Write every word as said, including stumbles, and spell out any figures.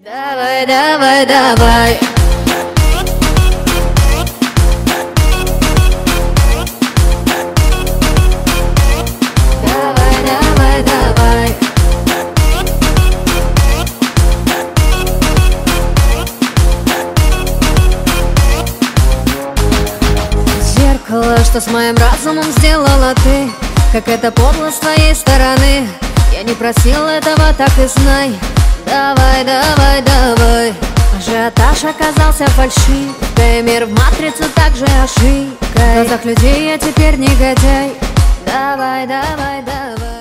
Давай, давай, давай. Давай, давай, давай. Зеркало, что с моим разумом сделала ты. Как это подло с твоей стороны. Я не просил этого, так и знай. Давай, давай, давай. Ажиотаж оказался фальшивкой. Мир в матрицу также ошибкой. В глазах людей я теперь негодяй. Давай, давай, давай.